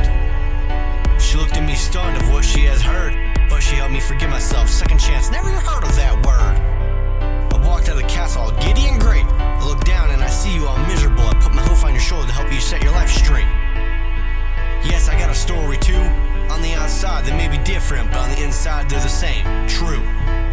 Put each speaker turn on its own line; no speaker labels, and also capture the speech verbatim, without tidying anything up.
She looked at me stunned of what she has heard, but she helped me forgive myself. Second chance, never heard of that word. I walked out of the castle all giddy and great. I look down and I see you all miserable. I put my hoof on your shoulder to help you set your life straight. Yes, I got a story too. On the outside they may be different, but on the inside they're the same. True.